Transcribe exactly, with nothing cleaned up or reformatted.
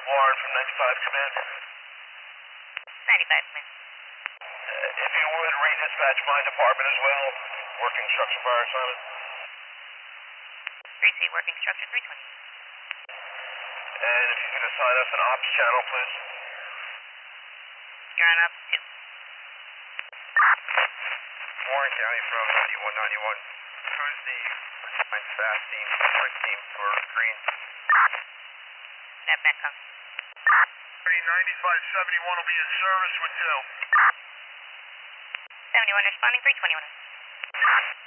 Warren from ninety-five Command. ninety-five Command. Uh, if you would, redispatch my department as well. Working structure fire assignment. three C, working structure three twenty. And if you could assign us an ops channel, please. You're on ops two. Warren County from ninety-one ninety-one. Who's the assigned fast team, quick team for green? That Metcom. ninety-five seventy-one will be in service with two. seventy-one responding, three twenty-one.